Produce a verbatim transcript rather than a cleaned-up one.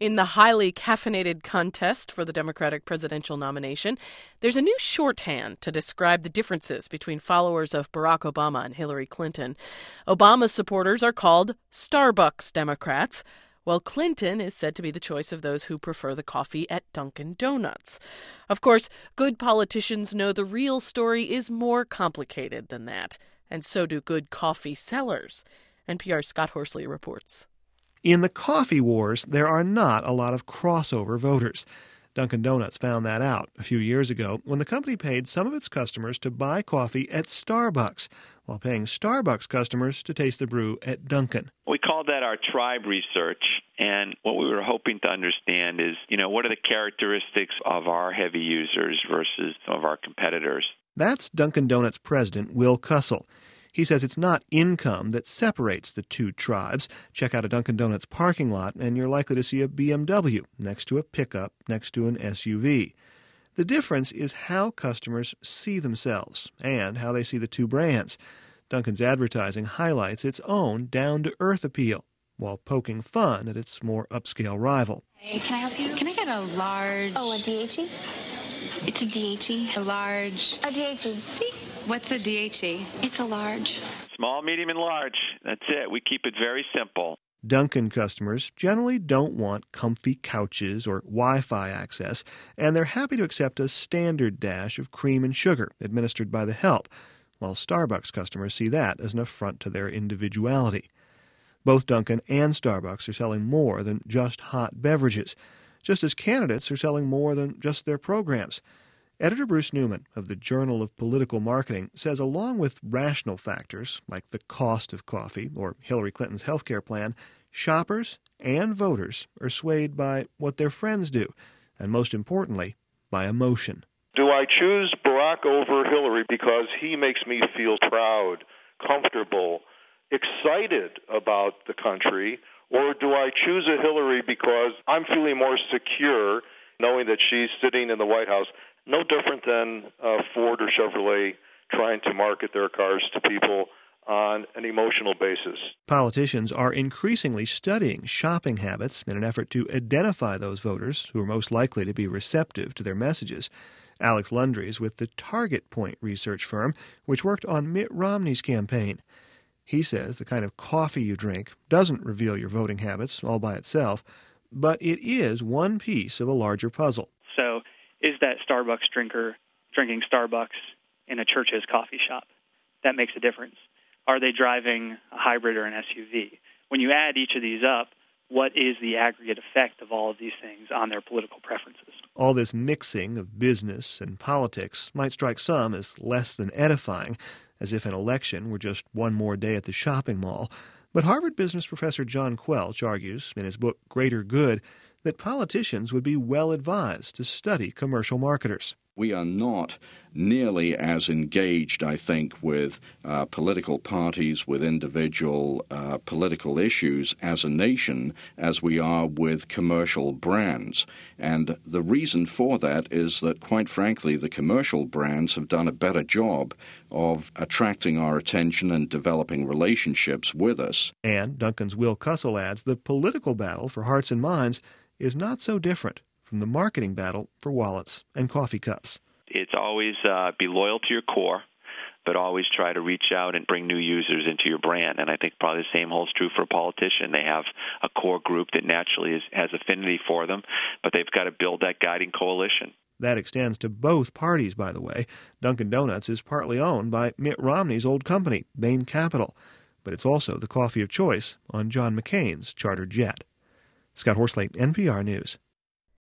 In the highly caffeinated contest for the Democratic presidential nomination, there's a new shorthand to describe the differences between followers of Barack Obama and Hillary Clinton. Obama's supporters are called Starbucks Democrats, while Clinton is said to be the choice of those who prefer the coffee at Dunkin' Donuts. Of course, good politicians know the real story is more complicated than that, and so do good coffee sellers. N P R's Scott Horsley reports. In the coffee wars, there are not a lot of crossover voters. Dunkin' Donuts found that out a few years ago when the company paid some of its customers to buy coffee at Starbucks, while paying Starbucks customers to taste the brew at Dunkin'. We called that our tribe research, and what we were hoping to understand is, you know, what are the characteristics of our heavy users versus some of our competitors? That's Dunkin' Donuts president Will Cussell. He says it's not income that separates the two tribes. Check out a Dunkin' Donuts parking lot, and you're likely to see a B M W next to a pickup, next to an S U V. The difference is how customers see themselves and how they see the two brands. Dunkin's advertising highlights its own down-to-earth appeal, while poking fun at its more upscale rival. Hey, can I help you? Can I get a large... Oh, a D H E? It's a D H E. A large... A D H E. What's a D H E? It's a large. Small, medium, and large. That's it. We keep it very simple. Dunkin' customers generally don't want comfy couches or Wi-Fi access, and they're happy to accept a standard dash of cream and sugar administered by the help, while Starbucks customers see that as an affront to their individuality. Both Dunkin' and Starbucks are selling more than just hot beverages, just as candidates are selling more than just their programs. Editor Bruce Newman of the Journal of Political Marketing says along with rational factors like the cost of coffee or Hillary Clinton's health care plan, shoppers and voters are swayed by what their friends do, and most importantly, by emotion. Do I choose Barack over Hillary because he makes me feel proud, comfortable, excited about the country, or do I choose a Hillary because I'm feeling more secure knowing that she's sitting in the White House? No different than uh, Ford or Chevrolet trying to market their cars to people on an emotional basis. Politicians are increasingly studying shopping habits in an effort to identify those voters who are most likely to be receptive to their messages. Alex Lundry is with the Target Point research firm, which worked on Mitt Romney's campaign. He says the kind of coffee you drink doesn't reveal your voting habits all by itself, but it is one piece of a larger puzzle. So is that Starbucks drinker drinking Starbucks in a Church's coffee shop? That makes a difference. Are they driving a hybrid or an S U V? When you add each of these up, what is the aggregate effect of all of these things on their political preferences? All this mixing of business and politics might strike some as less than edifying, as if an election were just one more day at the shopping mall. But Harvard business professor John Quelch argues in his book Greater Good that politicians would be well advised to study commercial marketers. We are not nearly as engaged, I think, with uh, political parties, with individual uh, political issues as a nation as we are with commercial brands. And the reason for that is that, quite frankly, the commercial brands have done a better job of attracting our attention and developing relationships with us. And Dunkin's Will Cussell adds the political battle for hearts and minds is not so different from the marketing battle for wallets and coffee cups. It's always uh, be loyal to your core, but always try to reach out and bring new users into your brand. And I think probably the same holds true for a politician. They have a core group that naturally is, has affinity for them, but they've got to build that guiding coalition. That extends to both parties, by the way. Dunkin' Donuts is partly owned by Mitt Romney's old company, Bain Capital, but it's also the coffee of choice on John McCain's chartered jet. Scott Horsley, N P R News.